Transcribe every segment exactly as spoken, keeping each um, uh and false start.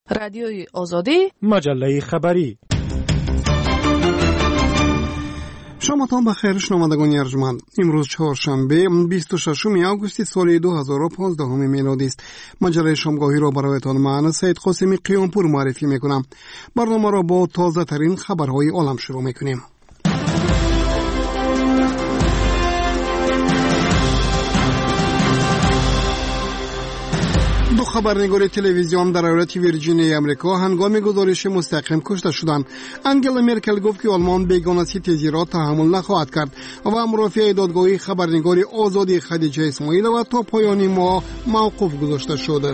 رادیوی آزادی، مجله خبری. شامتان بخیر شنوندگان ارجمند. امروز چهارشنبه بیست و ششم آگوست سال دو هزار و پانزده میلادی است. مجله شامگاهی را برایتان من سید قاسمی قیامپور معرفی میکنم. برنامه را با تازه ترین خبرهای عالم شروع میکنیم. دو خبرنگار تلویزیون در ایالت ویرجینیا آمریکا هنگام گزارش مستقیم کشته شدند. انگلا مرکل گفت که آلمان بیگانگی تیزی را تحمل نخواهد کرد و مرافع دادگاهی خبرنگار آزادی خدیجه اسماعیل و تا پایان ماه موقوف گذاشته شده.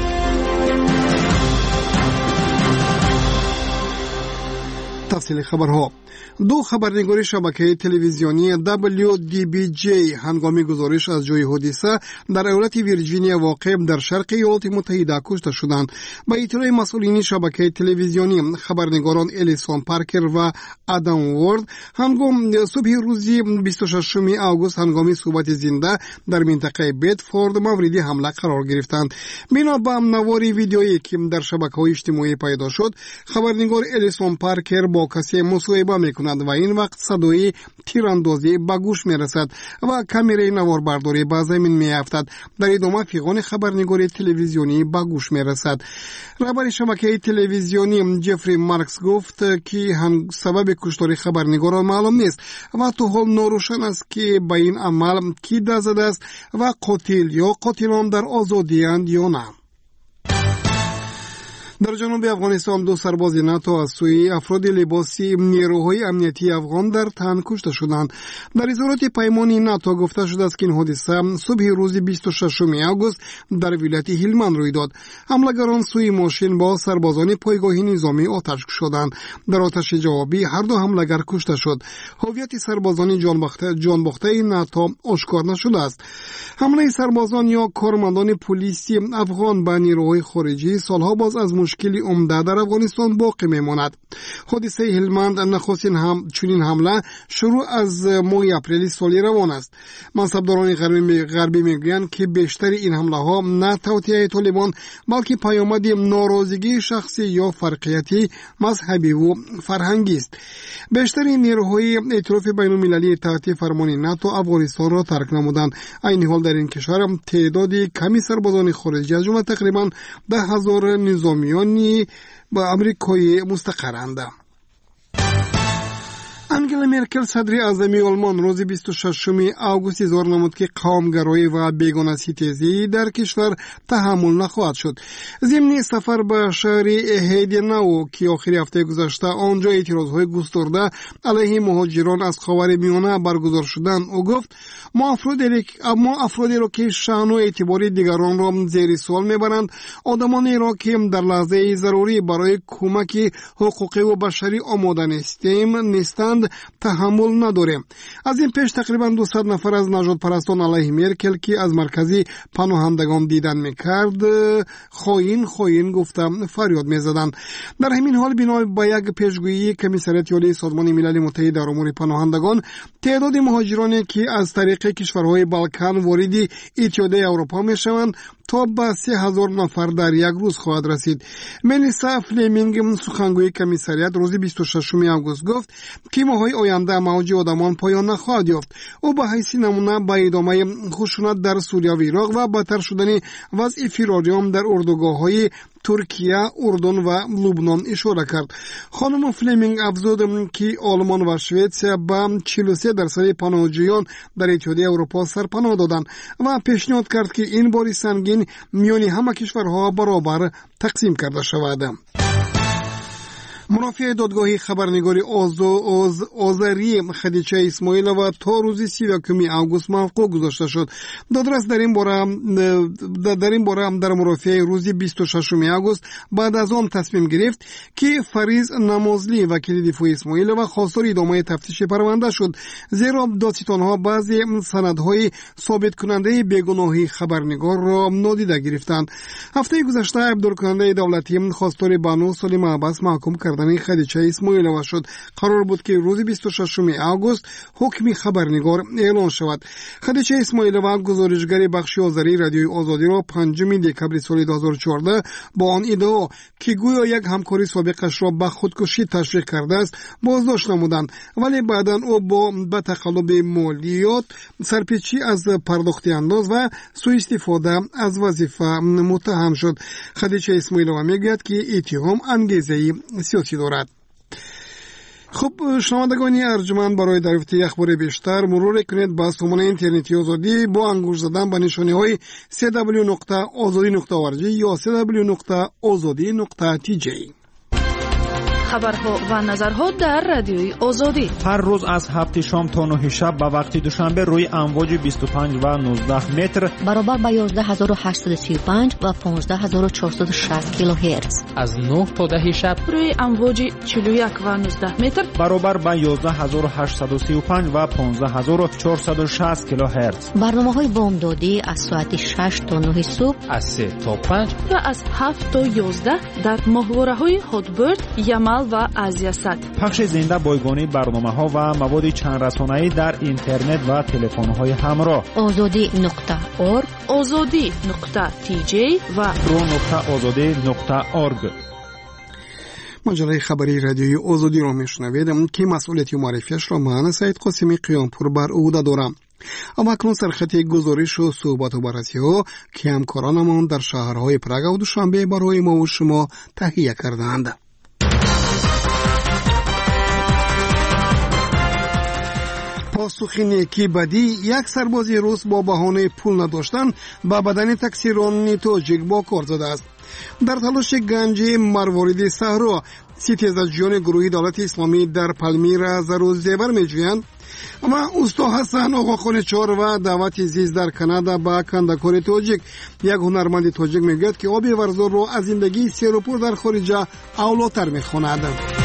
تفصیل خبرها. دو خبرنگار شبکه تلویزیونی دبلیو دی بی جی هنگام گزارش از جای حادثه در ایالت ویرجینیا واقع در شرق ایالات متحده کشته شدند. با اطلاع مسئولین شبکه تلویزیونی، خبرنگاران الیسون پارکر و آدم وارد هنگام صبح روز بیست و ششم آگوست هنگام صحبت زنده در منطقه بدفورد مورد حمله قرار گرفتند. بنا به نواری ویدیویی که در شبکه‌های اجتماعی پیدا شد، خبرنگار الیسون پارکر با کسی مصاحبه میکند و این وقت صدای تیراندازی به گوش میرسد و کامرای نواربرداری به زمین میافتد. در ادامه پیغام خبرنگاری تلویزیونی به گوش میرسد. رهبر شبکه تلویزیونی جفری مارکس گفت که سبب کشتار خبرنگار معلوم نیست و تا حال ناروشن است که به این عمل کی دست زده است و قاتل یا قاتلان در آزادی اند یا نه. در جنوب افغانستان دو سرباز ناتو از سوی افراد لباسی نیروهای امنیتی افغان در تن کشته شدند. در اظهارات پیمان ناتو گفته شده است که این حادثه صبح روز بیست و ششم آگوست در ولایت هلمند روی داد. حملگران سوی ماشین با سربازان پایگاه نظامی آتش شدند. در آتش جوابی هر دو حملگر کشته شد. هویت سربازان جانباخته جانباخته ناتو آشکار نشده است. حمله سربازان یا کارمندان پلیسی افغان به نیروهای خارجی سالها باز از مشکلی عمده در افغانستان باقی میماند. حادثه هلمند نخستین هم چنین حمله شروع از ماه اپریل سالی روان است. منصبداران غربی غربی میگویند که بیشتر این حمله ها نه توطئه طالبان بلکه پیامد ناراضگی شخصی یا فرقیتی مذهبی و فرهنگی است. بیشتر نیروهای ائتلاف بین‌المللی تحت فرمان ناتو افغانستان را ترک نمودند. این حال در این کشور تعداد کمی سربازان خارجی از جمله تقریبا ده هزار نظامیان با امریکایی مستقرند. انگلا مرکل صدر اعظم آلمان روز بیست و ششم آگوست اظهار نمود که قومگرایی و بیگانگی تیزی در کشور تحمل نخواهد شد. ضمن سفر به شهر هیدناو که آخر هفته گذشته آنجا اعتراضهای گسترده علیه مهاجران از خاورمیانه برگزار شدند، او گفت ما افرادی ما افرادی را که شأن و اعتبار دیگران را زیر سوال میبرند، آدمانی را که در لحظه ضروری برای کمک حقوقی و بشری آماده نیستیم نیستند تحمل نداریم. از این پیش تقریبا دویست نفر از نژاد پرستان علیه مرکل که از مرکزی پناهندگان دیدن میکرد خاین خاین گفته فریاد میزدند. در همین حال بنا به یک پیشگویی کمیسریت عالی سازمان ملل متحد در امور پناهندگان، تعداد مهاجرانی که از طریق کشورهای بالکان وارد اتحادیه اروپا میشوند تا به سه هزار نفر در یک روز خواهد رسید. ملیسا فلیمینگ سخنگوی کمیسریت روز بیست و ششم آگوست گفت که ماهای آینده موج آدمان پایان نخواهد یافت. او به حیث نمونه به ادامه خشونت در سوریه و عراق و بدتر شدن وضع فراریام در اردوگاه‌های ترکیه، اردن و لبنان اشاره کرد. خانم فلیمینگ افزود که آلمان و سوئد به چهل و سه درصد پناهجویان در اتحادیه اروپا سرپناه دادند و پیشنهاد کرد که این بار سنگین میان همه کشورها برابر تقسیم کرده شود. مرافع دادگاهی خبرنگاری آذری خدیجه اسماعیل و تا روز سی و یکم آگوست موقوف گذاشته شد. دادرس در این باره در این باره در مرافع روز بیست و ششم آگوست بعد از آن تصمیم گرفت که فریض نمازلی وکیل دفاع اسماعیل و خواستار ادامه تفتیش پرونده شد، زیرا دادستانها بعضی سندهای ثابت کننده بیگناهی خبرنگار را نادیده گرفتند. هفته گذشته عبدالکننده دولتی خواستار بانو سلیم عباس محکوم کرده کردن خدیجه اسماعیلова شد. قرار بود که روز بیست و ششم آگوست حکم خبرنگار اعلان شود. خدیجه اسماعیلова گزارشگر بخش آذری رادیوی آزادی را پنجم دکبر سال دو هزار و چهارده با آن ادعا که گویا یک همکاری سابقش را به خودکشی تشویق کرده است بازداشت نمودند، ولی بعدا او با به تقلب مالیات، سرپیچی از پرداخت انداز و سوء استفاده از وظیفه متهم شد. خدیجه اسماعیلова میگوید که اتهام انگیزه سیاسی دارد. خب شنوندگان ارجمند، برای دریافت اخبار بیشتر مرور کنید به سامانه اینترنتی آزادی با انگشت زدن به نشانی های سی دبلیو نقطه آزادی نقطه او ار جی یا سی دبلیو نقطه آزادی نقطه تی جی. خبرها و نظرها در رادیوی آزادی هر روز از هفت شام تا نه شب به وقت دوشنبه روی امواج بیست و پنج و نوزده متر برابر با یازده هزار و هشتصد و سی و پنج و پانزده هزار و چهارصد و شصت کیلوهرتز، از نه تا ده شب روی امواج چهل و یک و نوزده متر برابر با یازده هزار و هشتصد و سی و پنج و پانزده هزار و چهارصد و شصت کیلوهرتز. برنامه‌های بامدادی از ساعت شش تا نه صبح، از سه تا پنج و از هفت تا یازده در ماهواره‌های هاتبرد، یمل و آزیاسات. پخش زنده بایگانی برنامه‌ها و مواد چند رسانه‌ای در اینترنت و تلفن‌های همراه. آزادی نقطه اورگ، آزادی نقطه تی جی و رو نقطه آزادی نقطه اورگ. مجله خبری رادیوی آزادی را میشنوید که مسئولیت معرفیش را من سعید قاسمی قیامپور بر عهده دارم. اما اکنون سرخط گزارش و صحبت و بررسی ها که همکارانمان در شهرهای پراگ و دوشنبه برای ما و شما تهیه کردند. پاسخ نیکی بدی، یک سرباز روس با بهانه پول نداشتن به بدن تکثیران تاجیک با کار زده است. در تلاش گنج مروارید صحرا، ستیزجویان گروهی دولت اسلامی در پالمیرا زر و زیور میجویند. اما استا حسن آقاخان چهار و دعوت زیست در کانادا با کندکار تاجیک، یک هنرمند تاجیک میگوید که آب ورزار را از زندگی سیر و پر در خارج اولاتر میخواند.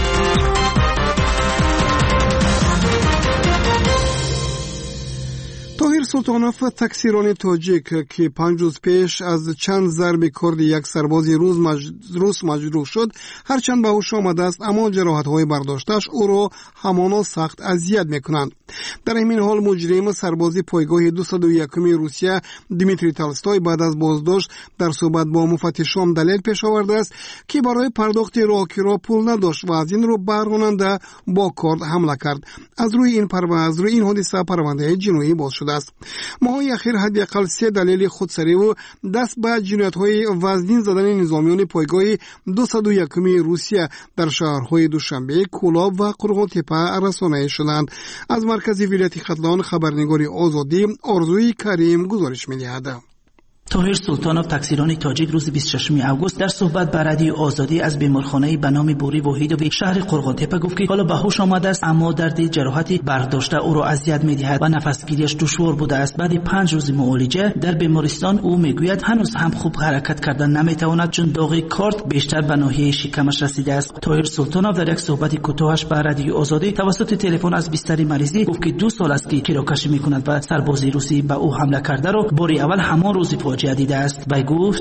طاهر سلطانوف تکثیران تاجیک که پنج روز پیش از چند ضرب کرد یک سرباز روس مج... روس مجروح شد هرچند به هوش آمده است، اما جراحت‌های برداشتش او را همانا سخت اذیت می‌کنند. در همین حال مجرم سربازی پایگاه دویست و یک روسیه دیمیتری تالستوی بعد از بازداشت در صحبت با مفتشان دلیل پیش آورده است که برای پرداخت راهگیرها پول نداشت و از این رو برگاننده با کارد حمله کرد. از روی این پرونده از روی این حادثه پرونده جنایی باز شده است. ماهای اخیر حداقل سه دلیل خودسری و دست به جنایت‌های وزنین زدن نظامیان پایگاه دویست و یک روسیه در شهرهای دوشنبه، کولاب و قرغان تپه رسانه‌ای شدند. از مرکز ولایت ختلان خبرنگاری آزادی آرزوی کریم گزارش می‌دهد. طاهر سلطانوف تکثیران تاجیک روز بیست و ششم آگوست در صحبت با رادیو آزادی از بیمارخانه به نام بوری وحیدوی شهر قرغان تپه گفت که حالا به هوش آمده است، اما درد جراحتی برداشته او را اذیت می‌دهد و نفسگیریش دشوار بوده است. بعد پنج روز معالجه در بیمارستان او میگوید هنوز هم خوب حرکت کردن نمیتواند چون داغ کارد بیشتر به ناحیه شکمش رسیده است. طاهر سلطانوف در یک صحبت کوتاهش با رادیو آزادی توسط تلفن از بستر مریضی گفت که دو سال است که کیراکشی می‌کند و سرباز روسی به او حمله کرده را باری اول همان روز جدید است. بای گفت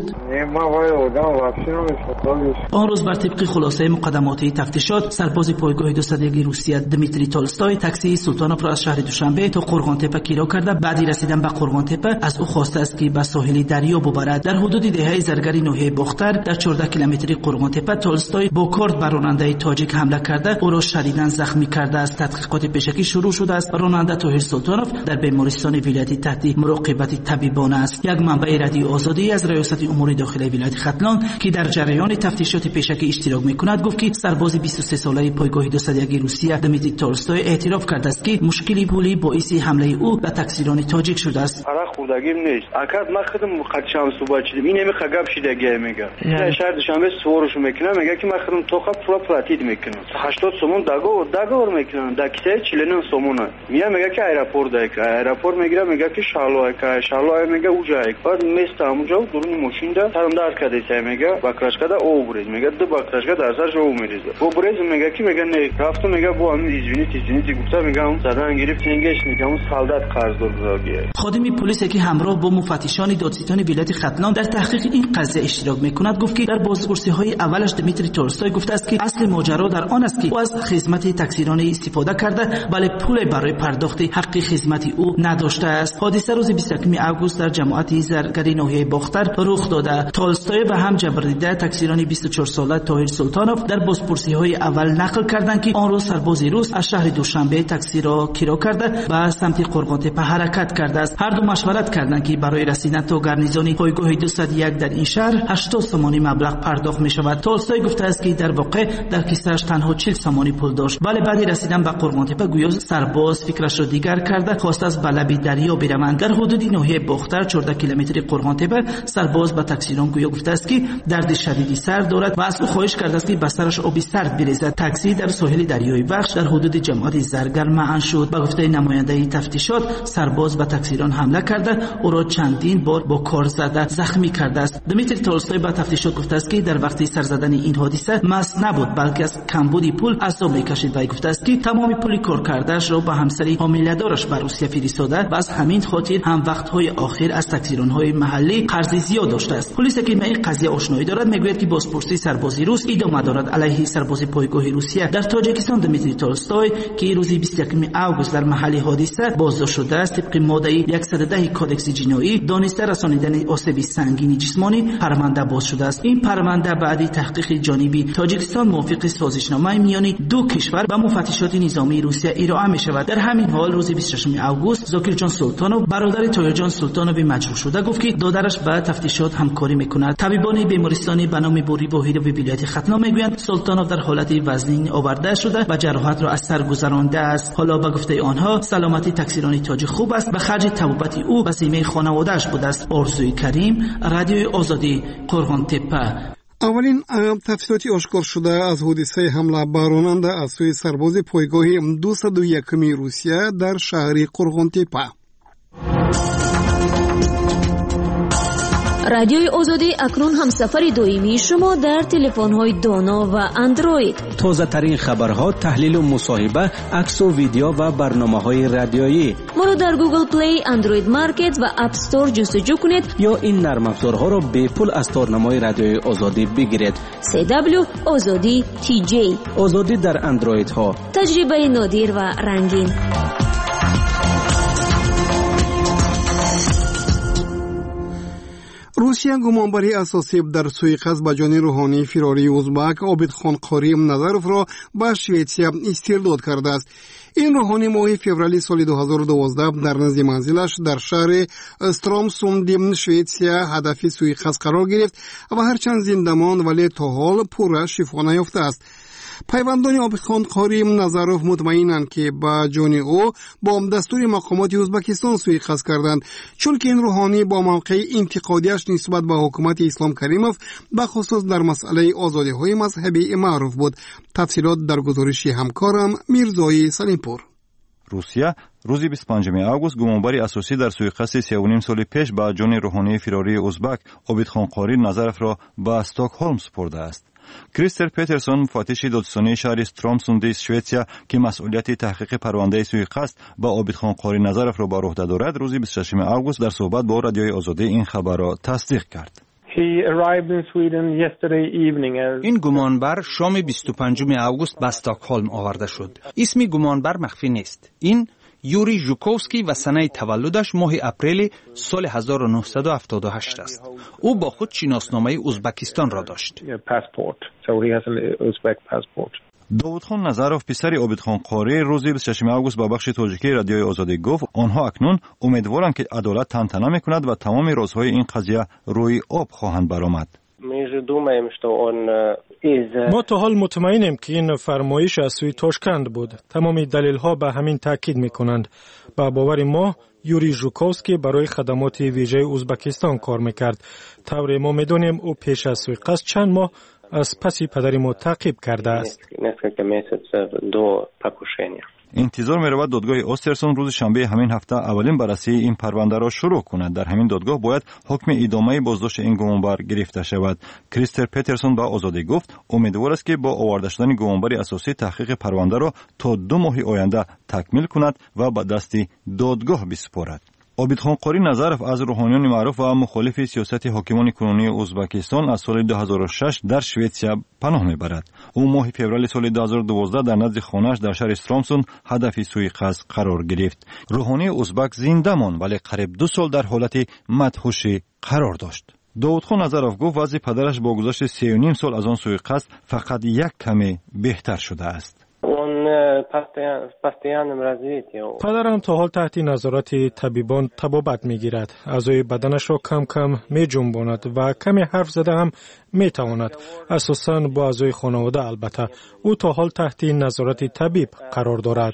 آن روز بر طبق خلاصه مقدماتی تفتیشات سرباز پایگاه دویست و یک روسیه دمیتری تولستوی تاکسی سلطانوف را از شهر دوشنبه تا قرغان تپه کیرا کرده. بعدی رسیدن به قرغان تپه از او خواسته است که به ساحل دریا ببرد. در حدود دهه زرگری ناحیه باختر در چهارده کیلومتری قرغان تپه تولستوی با کارد بر راننده تاجیک حمله کرده او را شدیداً زخمی کرده است. تحقیقات پیشکی شروع شده است. راننده طاهر سلطانوف در بیمارستان ولایتی تحت مراقبت طبیبانه است. یک منبع رادیو آزادی از ریاست امور داخلی ولایت ختلان که در جریان تفتیشات پیشکی اشتراک میکند گفت که سرباز بیست و سه ساله پایگاه دویست و یک روسیه دمیتری تولستوی اعتراف کرده است که مشکلی پولی باعث حمله او به تکثیران تاجیک شده است. آره خودگیم نیست. اکاد ما خودم قدشام صبح چیدم. این نمی خگاب شده گه میگه. در شهر دوشنبه سوارش میکنه میگه که ما خودم توخه پول پلاتید میکنم. هشتاد سومون داگو داگور میکنم. دکیسه چلنن سومونه. میگه میگه که ایرپورت دایک. ایرپورت میگه میگه که شالوه که شالوه میگه اوجای. بعد میست همونجا درون ماشین دا ترمدار کرده سه میگه باکراشکا دا او برید میگه دو باکراشکا در سرش او میریزه. او برید میگه کی میگه نه رفتم میگه بو هم ایزوینی تیزینی گفته میگه اون زدن گرفت نگهش میگه اون سالدات قرض داد. خادم پلیس که همراه با مفتشان دادستان ولایت ختلان در تحقیق این قضیه اشتراک میکند گفت که در بازپرسی‌های اولش دمیتری تولستوی گفته است که اصل ماجرا در آن است که او از خدمت تکثیرانه استفاده کرده ولی پول برای پرداخت حق خدمت او نداشته است. حادثه روز بیست و یک آگوست در جماعت زرگری ناحیه باختر رخ داده. تولستوی و هم جبردیده تکثیران بیست و چهار ساله طاهر سلطانوف در بازپرسی‌های اول نقل کردند که آن روز سرباز روس از شهر دوشنبه تاکسی را کرایه کرده و سمت قرغانتپه حرکت کرده است. هر دو مشورت کردند که برای رسیدن تا گارنیزون پایگاه دویست و یک در این شهر هشتاد سامانی مبلغ پرداخت می شود. تولستوی گفته است که در واقع در کیسه‌اش تنها چهل سامانی پول داشت، ولی بعد رسیدن به قرغانتپه گویا سرباز فکرش را دیگر کرده خواست از بلب دریا بروند. در حدود ناحیه باختر چهارده کیلومتر قرغانتپه سرباز به تاکسیران گویا گفته است که درد شدیدی سر دارد و از او خواهش کرده است که به سرش آبی سرد بریزد. تاکسی در ساحل دریای وخش در حدود جماعت زرگر معن شد. به گفته نماینده تفتیشات سرباز به تاکسیران حمله کرده او را چندین بار با کار زده زخمی کرده است. دمیتری تولستوی به تفتیشات گفته است که در وقتی سر زدن این حادثه مست نبود بلکه از کمبود پول عذاب میکشید و گفته است که تمام پول کار کردهش را به همسری حامله‌دارش به روسیه فرستاده و از همین خاطر هم وقت‌های آخر از تاکسیران‌های محلی قرض زیاد داشته است. پلیس که به این قضیه آشنایی دارد میگوید که بازپرسی سربازی روس ادامه دارد علیه سرباز پایگاه روسیه در تاجیکستان. دمیتری تولستوی که روز بیست و یک آگوست در محل حادثه بازداشت شده است طبق ماده صد و ده کدکس جنایی دانسته رسانیدن آسیب سنگین جسمانی پرونده باز شده است. این پرونده بعد تحقیق جانبی تاجیکستان موافق سازشنامه میان دو کشور با مفتشات نظامی روسیه ارائه می شود. در همین حال روز بیست و شش آگوست زاکر جان سلطانوف برادر طاهر جان سلطانوف مجروح شده گفت که دادرش با تفتیشات همکاری میکند. طبیبان بیمارستانی به نام بوری باهیر و ولایت ختلان میگویند سلطانوف در حالت وزنی آورده شده و جراحت را از سر گذرانده است. حالا به گفته آنها سلامتی تاکسیرانی تاجیک خوب است و خرج طبابت او به ذمه خانواده‌اش بوده است. آرزوی کریم، رادیوی آزادی، قرغانتپه. اولین تفصیلاتی آشکار شده از حادثه حمله باراننده از سوی سرباز پایگاه دویست و یک روسیه در شهر قرغانتپه. رادیوی آزادی اکنون همسفر دائمی شما در تلفن‌های دانا و اندروید. تازه ترین خبرها، تحلیل و مصاحبه، عکس و ویدیو و برنامه‌های رادیویی. ما را در گوگل پلی، اندروید مارکت و اپ استور جستجو کنید یا این نرم افزارها را به پول از تارنمای رادیوی آزادی بگیرید. سی دبلیو آزادی تی جی. آزادی در اندروید ها. تجربه نادر و رنگین. روسیه گمانبری اساسی در سویقست به جان روحانی فراری ازبک عابدخان قاری نظرف را به شویتسیا استرداد کرده است. این روحانی ماه فوریه سال دو هزار و دوازده در نزد منزلش در شهر استرامسوند شویتسیا هدف سویقست قرار گرفت و هرچند زنده ماند ولی تا حال پوره شفا نیافته است. پیوندان عابدخان قاری نظرف مطمئنند که با جان او با دستور مقامات ازبکستان سویقست کردند، چون که این روحانی با موقع انتقادیش نسبت به حکومت اسلام کریموف به خصوص در مسئله آزادی های مذهبی معروف بود. تفصیلات در گزارش همکارم میرزای سلیمپور. روسیه روز بیست و پنجم آگوست گمانبری اساسی در سویقست سه و نیم سال پیش با جان روحانی فراری ازبک عابدخان قاری نظرف را به استکهلم سپرده است. کریستر پترسون مفتش دادستانی شهر استرامسوند شویتسیا که مسئولیت تحقیق پرونده سویقست با عابدخان قاری نظرف را بر عهده دارد روز بیست و ششم آگوست در صحبت با رادیوی آزادی این خبر را تصدیق کرد. این گمانبر شام بیست و پنجم آگوست به استکهلم آورده شد. اسم گمانبر مخفی نیست. این یوری ژوکوفسکی و سنه تولدش ماه اپریل سال هزار و نهصد و هفتاد و هشت است. او با خود شناسنامه ازبکستان را داشت. داودخان نظرف پسر عابدخان قاری روز بیست و ششم آگوست با بخش تاجیکی رادیوی آزادی گفت آنها اکنون امیدوارند که عدالت طنطنه میکند و تمام رازهای این قضیه روی آب خواهند برآمد. ما تا حال مطمئنیم که این فرمایش از سوی تاشکند بود. تمام دلیل ها به همین تاکید میکنند. با باور ما یوری ژوکوفسکی برای خدمات ویژه ازبکستان کار میکرد. طور ما میدونیم او پیش از سویقست چند ماه از پسی پدر ما تعقیب کرده است. انتظار می رود دادگاه اوسترسون روز شنبه همین هفته اولین بررسی این پرونده را شروع کند. در همین دادگاه باید حکم ادامه بازداشت این گمانبر گرفته شود. کریستر پترسون با آزادی گفت امیدوار است که با آورده شدن گمانبر اساسی تحقیق پرونده را تا دو ماه آینده تکمیل کند و به دست دادگاه بسپارد. عابدخان قاری نظرف از روحانیان معروف و مخالف سیاست حاکمان کنونی ازبکستان از سال دو هزار و شش در شوئدیا پناه میبرد. او ماه فوریه سال دو هزار و دوازده در نزد خانه‌اش در شهر استرامسون هدف سوءقصد قرار گرفت. روحانی ازبک زنده ماند ولی قریب دو سال در حالت مدهوشی قرار داشت. داودخان نظرف گفت وضع پدرش با گذشت سه و نیم سال از آن سوءقصد فقط یک کمی بهتر شده است. پدرم تا حال تحت نظارت طبیبان طبابت میگیرد. اعضای بدنش را کم کم می جنباند و کمی حرف زده هم می تواند. اساساً با اعضای خانواده البته. او تا حال تحت نظارت طبیب قرار دارد.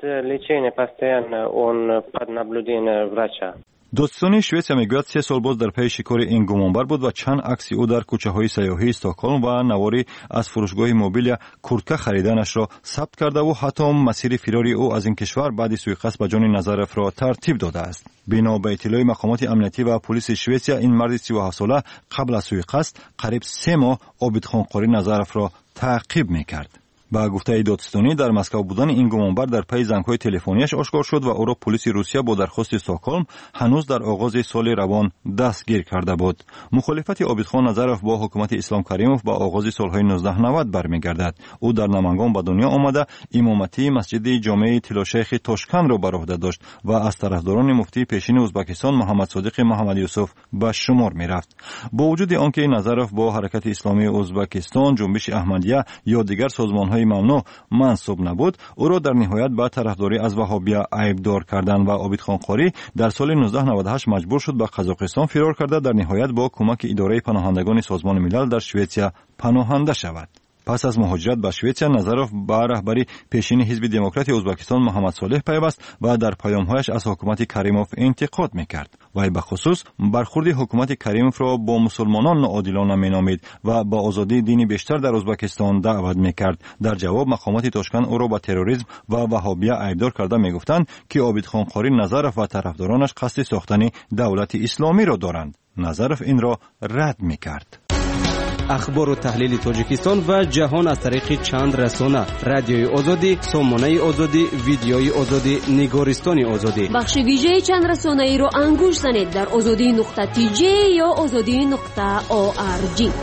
دادستانی شوئدیا میگوید سه سال باز در پی شکار این گمانبر بود و چند عکس او در کوچه های سیاحی استکهلم و نواری از فروشگاه موبیل کورتکه خریدنش را ثبت کرده و حتی مسیر فراری او از این کشور بعد سوءقصد به جان نظرف را ترتیب داده است. بنا به اطلاع مقامات امنیتی و پلیس شوئدیا این مرد سی و هفت ساله قبل از سوءقصد قریب سه ماه عابدخان قاری نظرف را تعقیب میکرد. با گفته دادستانی در مسکو بودن این گمانبر در پی زنگ‌های تلفنیش آشکار شد و او را پلیس روسیه با درخواست استکهلم هنوز در آغاز سال روان دستگیر کرده بود. مخالفت عابدخان نظرف با حکومت اسلام کریموف با آغاز سالهای نوزده نود برمیگردد. او در نمنگان به دنیا آمده امامتی مسجد جامع طلاشیخ تاشکند را بر عهده داشت و از طرفداران مفتی پیشین ازبکستان محمد صادق محمد یوسف به شمار میرفت. با وجود آنکه نظرف با حرکت اسلامی ازبکستان، جنبش احمدیه یا دیگر سازمان‌های ممنوع منسوب نبود، او را در نهایت به طرفداری از وهابیه عیبدار کردند و عابدخان قاری در سال نوزده نود و هشت مجبور شد به قزاقستان فرار کرده در نهایت با کمک اداره پناهندگان سازمان ملل در شوئدیا پناهنده شود. پس از مهاجرت به شوئدیا نظرف به رهبری پیشین حزب دموکرات ازبکستان محمد صالح پیوست و در پیام‌هایش از حکومت کریموف انتقاد می‌کرد. وی به خصوص برخورد حکومت کریموف را با مسلمانان ناعادلانه می‌نامید و با آزادی دینی بیشتر در ازبکستان دعوت می‌کرد. در جواب مقامات تاشکند او را با تروریسم و وهابیه عیبدار کرده می‌گفتند که عابدخان قاری نظرف و طرفدارانش قصد ساختن دولت اسلامی را دارند. نظرف این را رد می‌کرد. اخبار و تحلیل تاجیکستان و جهان از طریق چند رسانه: رادیوی آزادی، سامانه آزادی، ویدیوی آزادی، نگارستان آزادی. بخش ویژه چند رسانه ای رو انگوش زنید در آزادی نقطه تی جی یا آزادی نقطه او آر جی.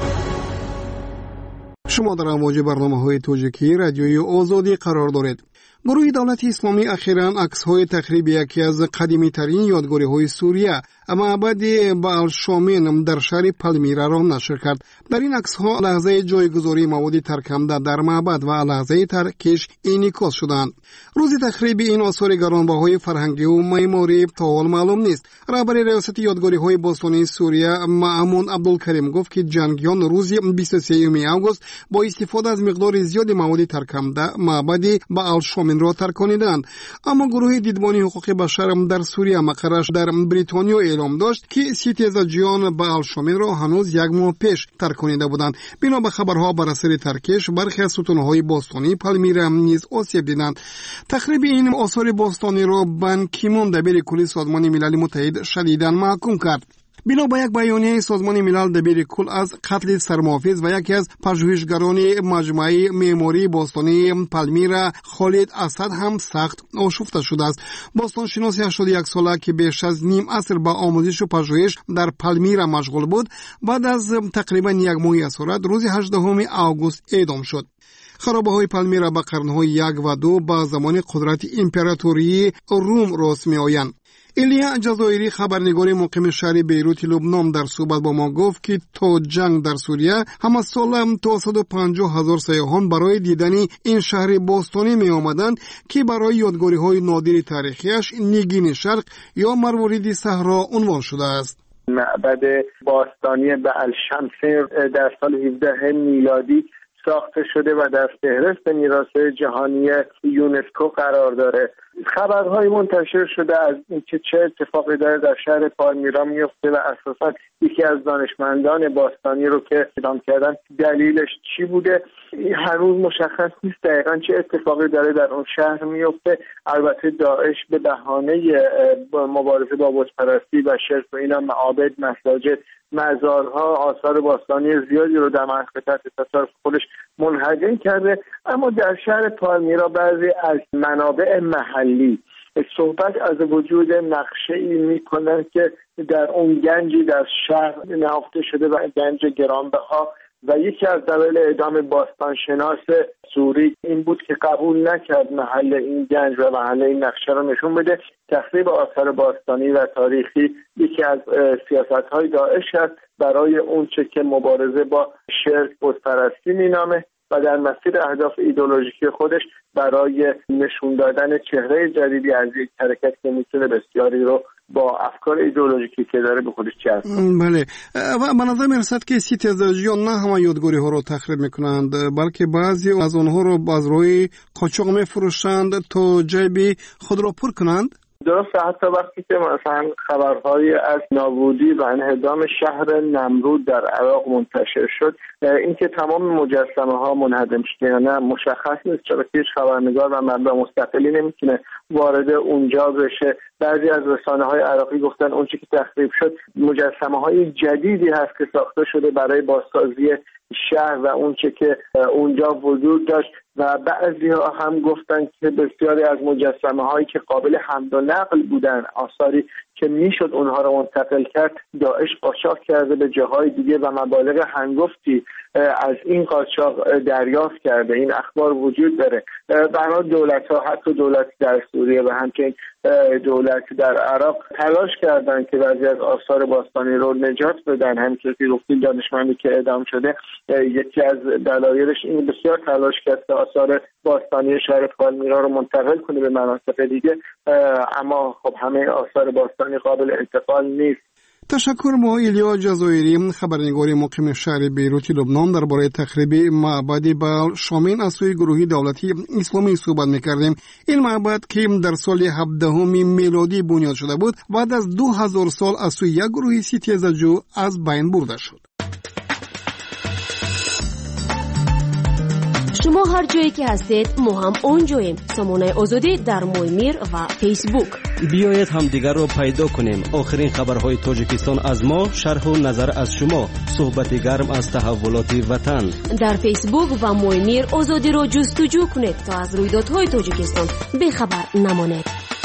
شما در امواج برنامه‌های تاجیکی رادیوی آزادی قرار دارید. گروه دولت اسلامی اخیراً عکس‌های تخریب یکی از قدیمی‌ترین یادگاری‌های سوریه، معبد بألشامین در شهر پالمیرا را نشر کرد. در این عکس‌ها لحظه جایگذاری مواد ترک‌کننده در معبد و لحظه ترکش انعکاس شدند. روز تخریب این آثار گرانبهای فرهنگی و معماری تا حال معلوم نیست. رهبر ریاست یادگاری‌های باستانی سوریه مأمون عبدالکریم گفت که جنگیان روز بیست و سوم آگوست با استفاده از مقدار زیادی مواد ترک‌کننده معبد بألشامین را ترکاندند. اما گروه دیدبانی حقوق بشر در سوریه مقرش در بریتانیا اعلام داشت که ستیزجویان بألشامین را هنوز یک ماه پیش ترکانیده بودند. بنا به خبرها بر اثر ترکش برخی از ستونهای باستانی پالمیرا نیز آسیب دیدند. تخریب این آثار باستانی را بان کی مون دبیر کلی سازمان ملل متحد شدیداً محکوم کرد. بنا به یک بیانیه سازمان ملل دبیر کل از قتل سرمحافظ و یکی از پژوهشگران مجمع معماری باستانی پالمیرا خالد اسد هم سخت آشفته شده است. باستانشناس هشتاد و یک ساله که بیش از نیم عصر با آموزش و پژوهش در پالمیرا مشغول بود، بعد از تقریبا یک ماه اسارت روز هجدهم آگوست اعدام شد. خرابه‌های پالمیرا به قرن‌های یک و دو با زمان قدرت امپراتوری روم راست می‌آیند. ایلیا جزایری خبرنگار مقیم شهر بیروت لبنان در صحبت با ما گفت که تا جنگ در سوریه همه سال تا صد و پنجاه هزار سیاحان برای دیدن این شهر باستانی می آمدند که برای یادگاری های نادر تاریخیش نگین شرق یا مروارید صحرا عنوان شده است. معبد باستانی بألشمس در سال هفده میلادی ساخته شده و در فهرست میراث جهانی یونسکو قرار داره. خبرهای منتشر شده از اینکه چه اتفاقی داره در شهر پالمیرا میفته و اساسا یکی از دانشمندان باستانی رو که اعدام کردن دلیلش چی بوده هنوز مشخص نیست دقیقاً چه اتفاقی داره در اون شهر میفته. البته داعش به بهانه مبارزه با بتپرستی و شرک و اینا معابد، مساجد، مزارها، آثار باستانی زیادی رو در منطقه تحت تصرف خودش منهدم کرده. اما در شهر پالمیرا بعضی از منابع محلی صحبت از وجود نقشه‌ای می‌کنند که در اون گنجی در شهر نهفته شده و گنج گرانبها و یکی از دلایل اعدام باستانشناس سوری این بود که قبول نکرد محل این گنج و محل این نقشه رو نشون بده. تخریب آثار باستانی و تاریخی یکی از سیاست‌های داعش است برای اونچه که مبارزه با شرک بتپرستی مینامه و در مسیر اهداف ایدئولوژیکی خودش برای نشون دادن چهره جدیدی از یک حرکت که میتونه بسیاری رو با افکار ایدئولوژیکی که داره به خودش جذب کنه. بله و به نظر میرسد که سیتیزاجیان نه همه یادگاری ها رو تخریب میکنند بلکه بعضی از آنها رو باز روی قاچاق میفروشند تا جیب خود را پر کنند. درسته، حتی وقتی که مثلا خبرهای از نابودی و انهدام شهر نمرود در عراق منتشر شد، اینکه تمام مجسمه ها منهدم شده یا نه مشخص نیست، چرا که هیچ خبرنگار و منبع مستقلی نمیتونه وارد اونجا بشه. بعضی از رسانه های عراقی گفتن اون چی که تخریب شد مجسمه های جدیدی هست که ساخته شده برای بازسازی شهر و اون چی که اونجا وجود داشت و بعضی ها هم گفتن که بسیاری از مجسمه هایی که قابل حمل و نقل بودن، آثاری که میشد اونها رو منتقل کرد، داعش قاچاق کرده به جاهای دیگه و مبالغ هنگفتی از این قاچاق دریافت کرده. این اخبار وجود داره. برای دولت ها، حتی دولت در سوریه و همچنین دولت در عراق تلاش کردن که بعضی از آثار باستانی رو نجات بدن. همینطور که گفتیم دانشمندی که اعدام شده یکی از دلایلش این بسیار تلاش کرد که آثار باستانی شهر پالمیرا رو منتقل کنه به مناطق دیگه، اما خب همه آثار باستانی قابل انتقال نیست. تشکر. ما ایلیا جزایری خبرنگار مقیم شهر بیروت لبنان درباره تخریب معبد بال شامین از سوی گروهی دولتی اسلامی صحبت می‌کردیم. این معبد که در سال هفدهم میلادی بنیاد شده بود بعد از دو هزار سال از سوی یک گروه سیتیزاجو از بین برده شد. شما هر جایی که هستید ما هم اونجاییم. سامانه آزادی در مویمیر و فیسبوک. بیایید همدیگر رو پیدا کنیم. آخرین خبرهای تاجیکستان از ما، شرح و نظر از شما، صحبت گرم از تحولات وطن. در فیسبوک و مویمیر آزادی رو جستجو کنید تا از رویدادهای تاجیکستان بخبر نمانید.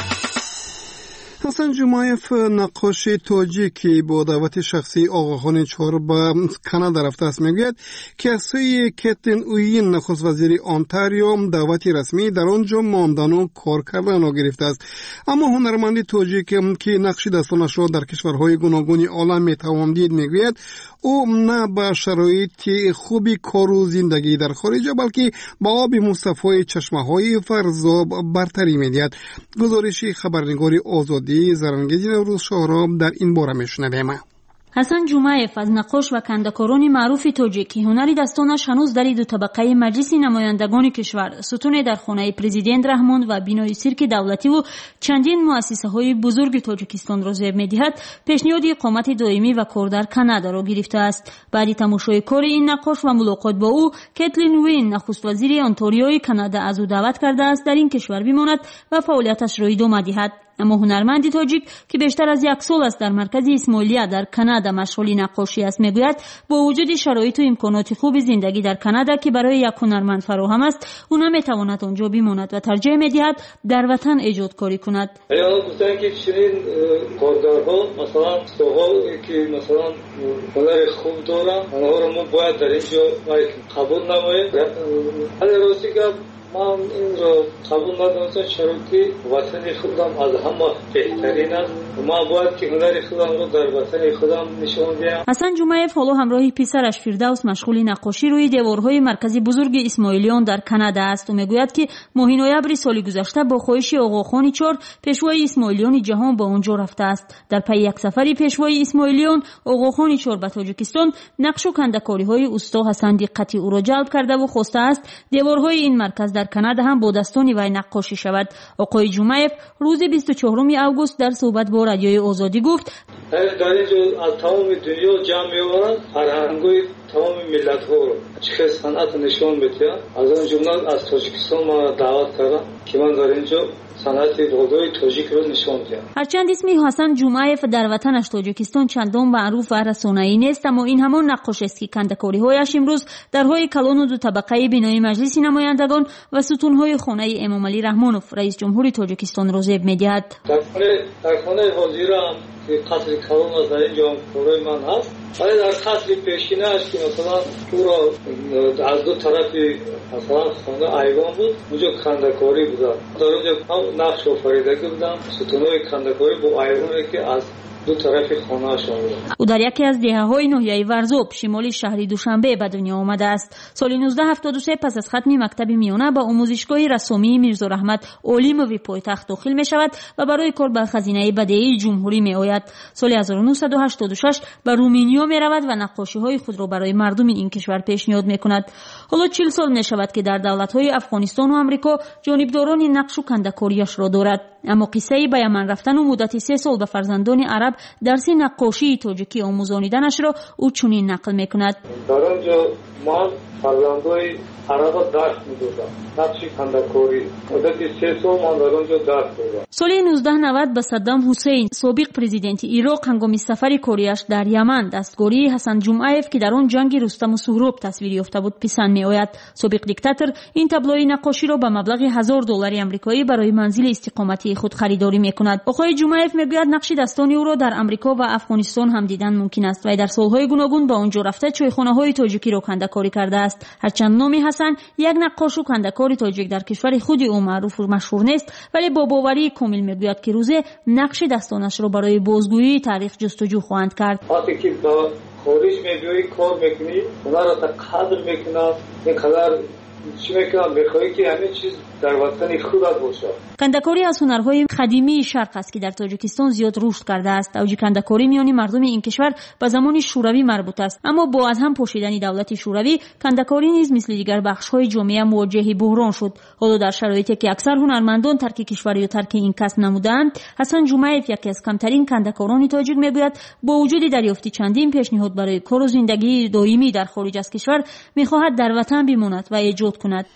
حسن جمایف نقاش تاجیکی با دعوت شخصی آقاخان چهار به کانادا رفته است میگوید که از سوی کیتلین اوین نخست وزیر آنتاریو دعوتی رسمی در آنجا ماندن و کار کردن را گرفته است. اما هنرمند تاجیک که نقش دستانش را در کشورهای گوناگون عالم میتوان دید میگوید او نه به شرایط خوبی کار و زندگی در خارج بلکه با آب مصفای چشمه‌های فرزاب برتری میدهد. گزارشی خبرنگاری آزادی زرنگیز نوروز شاه در این باره میشنویم. حسن جمایف از نقاش و کندکاران معروف تاجیکی هنری دستانش هنوز در دو طبقه مجلس نمایندگان کشور، ستون در خانه پرزیدنت رحمان و بینای سیرک دولتی و چندین مؤسسه های بزرگ تاجیکستان را زیب می‌دهد، پیشنهاد اقامت دائمی و کار در کانادا را گرفته است. بعد تماشای کار این نقاش و ملاقات با او، کیتلین اوین نخست وزیر انتاریوی کانادا از او دعوت کرده است در این کشور بماند و فعالیتش را ادامه دهد. اما هنرمند تاجیک که بیشتر از یک سال است در مرکز اسماعیلیه در کانادا مشغول نقاشی است میگوید با وجود شرایط و امکانات خوب زندگی در کانادا که برای یک هنرمند فراهم است، او نمیتواند آنجا بماند و ترجیح میدهد در وطن ایجاد کاری کند. یا گفتن که چنین کارگرها مثلا سوال که مثلا هنر خوب دارن آنها را ما باید در اینجا قبول نماییم. ولی راستی که من این را قبول ندارم، چرا که وطن خودم از همه بهترین است. ما باید که هنر خودم را در وطن خودم نشان دهم. حسن جمایف حالا همراه پسرش فردوس مشغول نقاشی روی دیوارهای مرکزی بزرگ اسماعیلیان در کانادا است و میگوید که ماه نوامبر سال گذشته با خواهش آقاخان چهار پیشوای اسماعیلیان جهان با اونجا رفته است. در پی یک سفری پیشوای اسماعیلیان آقاخان چهار به تاجیکستان، نقش و کندکاری‌های استا حسن دقتی او را جلب کرده و خواسته است دیوارهای این مرکز در کانادا هم با دستان وی نقاشی شود. آقای جمایف روز بیست و چهارم آگوست در صحبت با رادیوی آزادی گفت در اینجا از تمام دنیا جمع می‌آورند، فرهنگ‌های تمام ملت‌ها رو چه صنعت نشون بده. از اون جمله از تاجیکستان ما دعوت کردم که من در اینجا صنعت دودوی تاجیک رو نشون میدم. هرچند اسم حسن جمعیف در وطنش تاجیکستان چندان معروف و رسانه‌ای نیست، اما این همان نقاش است که کندکاری‌هایش امروز درهای کلان و دو طبقه بینای مجلس نمایندگان و ستون‌های خانه امام علی رحمانوف رئیس جمهور تاجیکستان را زیب می‌دهد. در خانه در خانه وزیرم که قصر کلان از در اینجا کارای من هست، ولی در قصر پیشینه‌اش که مثلا تو را از دو طرف مثلا خانه ایوان بود، اونجا کندکاری بود. در اونجا نقش آفریدگی بودم، ستون‌های کندکاری با ایوانی که از دو طرف خانه شما بود. او در یکی از دهه‌های ناحیه ورزوب شمالی شهر دوشنبه به دنیا آمده است. سال نوزده هفتاد و سه پس از ختم مکتب میانه به آموزشگاه رسامی میرزا رحمت علیموی پایتخت داخل می شود و برای کار به خزینه بدیعی جمهوری می آید. سال هزار و نهصد و هشتاد و شش به رومانیا می رود و نقاشی‌های خود را برای مردم این کشور پیشنهاد می کند. حالا چهل سال می شود که در دولت‌های افغانستان و آمریکا جانبداران نقش و کندکاریش را دارد. اما قصه به یمن رفتن و مدت سه سال به فرزندان عرب درس نقاشی تاجیکی آموزانیدنش را او چنین نقل میکند. در آنجا ما فرزندای عرب درس میدادم، نقشی کندکاری مدت سه سال من در آنجا درس دادم. سال نوزده نود به صدام حسین سابق پرزیدنت عراق هنگام سفر کاریش در یمن دستگاری حسن جمعیف که در آن جنگ رستم و سهراب تصویر یافته بود پسند میآید. سابق دیکتاتور این تابلوی نقاشی را به مبلغ هزار دلار آمریکایی برای منزل استقامتی خود خریداری میکند. آقای جمعیف میگوید نقش دستان او را در آمریکا و افغانستان هم دیدن ممکن است و در سالهای گوناگون به آنجا رفته چایخانه‌های تاجیکی را کندکاری کرده است. هرچند نام حسن یک نقاش و کندکار تاجیک در کشور خود او معروف و مشهور نیست، ولی با باوری کامل میگوید که روزه نقش دستانش را برای بازگویی تاریخ جستجو خواهند کرد. وقتی که با خارج میگویی کار میکنی، اونا را تا قدر میکنن، اینقدر چی میکنن بخواهی که همه چیز در وطن خودت باشه. کندکاری از هنرهای قدیمی شرق است که در تاجیکستان زیاد رشد کرده است. اوج کندکاری میان مردم این کشور به زمان شوروی مربوط است، اما با از هم پاشیدن دولت شوروی کندکاری نیز مثل دیگر بخش‌های جامعه مواجه بحران شد. حالا در شرایطی که اکثر هنرمندان ترک کشور یا ترک این کسب نمودند، حسن جمعیف یکی از کمترین کندکاران تاجیک میگوید با وجود دریافت چندین پیشنهاد برای کار و زندگی دائمی در خارج از کشور میخواهد در وطن بماند و ایجاد کند.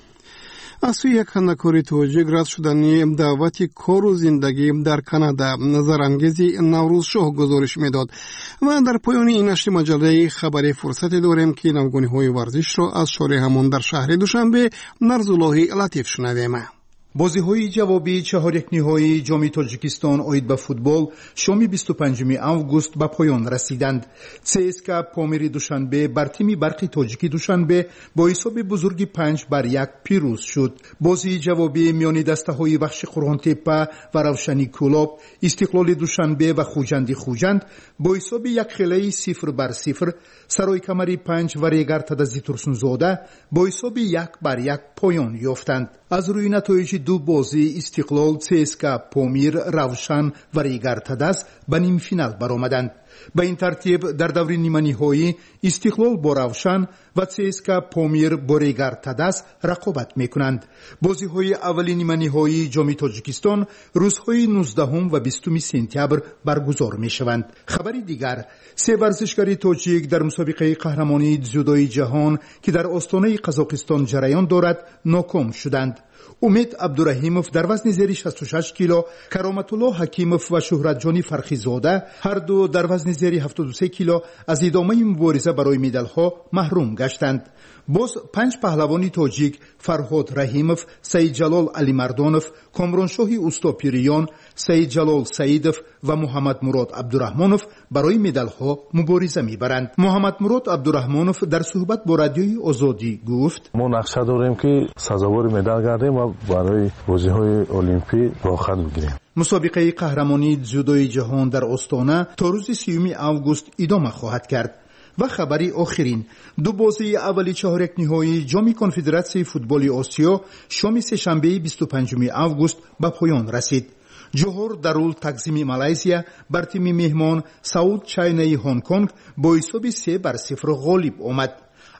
از سوی یک کندکاری تاجیک رد شدنی دعوت کار و زندگی در کانادا نظرانگیزی نوروز شاه گزارش میداد و در پایان این نشر مجله خبری فرصت داریم که نوگانی های ورزش را از شارع همون در شهر دوشنبه نرزالله لطیف شنویم. بازی‌های جوابی چهار یک نهایی جام تاجیکستان اوید به فوتبال شام بیست و پنجم آگوست به پایان رسیدند. سیسکا پامیر دوشنبه بر تیم برق تاجیکی دوشنبه با حساب بزرگی پنج بر یک پیروز شد. بازی جوابی میان دسته‌های بخش قرغان‌تپه و روشنی کلاب، استقلال دوشنبه و خوجند خوجند با حساب یک خیلی صفر بر صفر، سرای کمری پنج و ریگر تدزی ترسونزاده با حساب یک بر یک پایان یافتند. از روی نتایج دو بازی استقلال، سیسکا پامیر، روشن و ریگر تدز به نیم فینال برآمدند. به این ترتیب در دور نیمه نهایی استقلال با روشن و سیسکا پامیر با ریگر تدز رقابت میکنند. بازی های اولی نیمه نهایی جام تاجیکستان روزهای نوزدهم و بیستم سپتامبر برگزار میشوند. خبری دیگر، سه ورزشکار تاجیک در مسابقه قهرمانی дзیودوی جهان که در آستانه قزاقستان جریان دارد ناکام شدند. امید عبدالرحیموف در وزن زیر شصت و شش کیلو، کرامت الله حکیموف و شهرت جانی فرخیزاده هر دو در وزن زیر هفتاد و سه کیلو از ادامه مبارزه برای مدال ها محروم گشتند. باز پنج پهلوانی تاجیک فرهاد رحیموف، سید جلال علی مردانوف، کامرانشاه اوستاپیریان، سید جلال سعیدوف و محمد مراد عبدالرحمانوف برای مدال ها مبارزه میبرند. محمد مراد عبدالرحمانوف در صحبت با رادیوی آزادی گفت: ما نقشه داریم که سزاوار مدال گردیم و برای بازی‌های المپیک راحت بگیریم. مسابقه قهرمانی дзیودوی جهان در آستانه تا روز سیوم آگوست ادامه خواهد کرد. و خبری آخرین، دو بازی اولی چهار یک نهایی جام کنفدراسیون فوتبال آسیا شام سه‌شنبه بیست و پنجم آگوست به پایان رسید. جوهر درول تقسیم مالزیا بر تیم مهمان سعود چاینای هنگ کنگ با حساب سه بر صفر غالب آمد.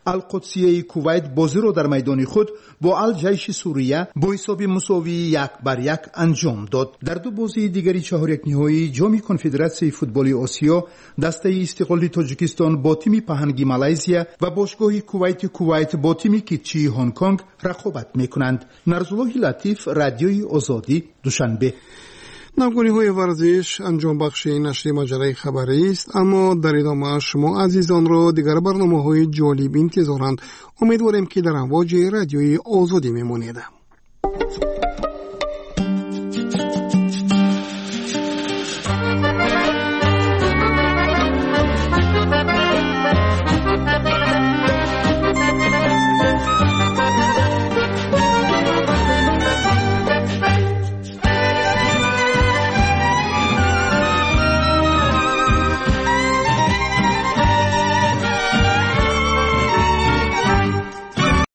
القدسیه کویت بازی را در میدان خود با الجیش سوریه با حساب مساوی یک بر یک انجام داد. در دو بازی دیگری چهار یک نهایی جام کنفدراسیون فوتبال آسیا دسته استقلالی تاجیکستان با تیم پهنگی مالزیا و باشگاه کویت کویت با تیم کیچی هنگ کنگ رقابت میکنند. نرزالله لطیف، رادیوی آزادی، دوشنبه. نوگونی های ورزش انجام بخش نشر مجله خبری است، اما در ادامه شما عزیزان را دیگر برنامه های جالب انتظارند. امیدواریم که در امواج رادیوی آزادی میمانید.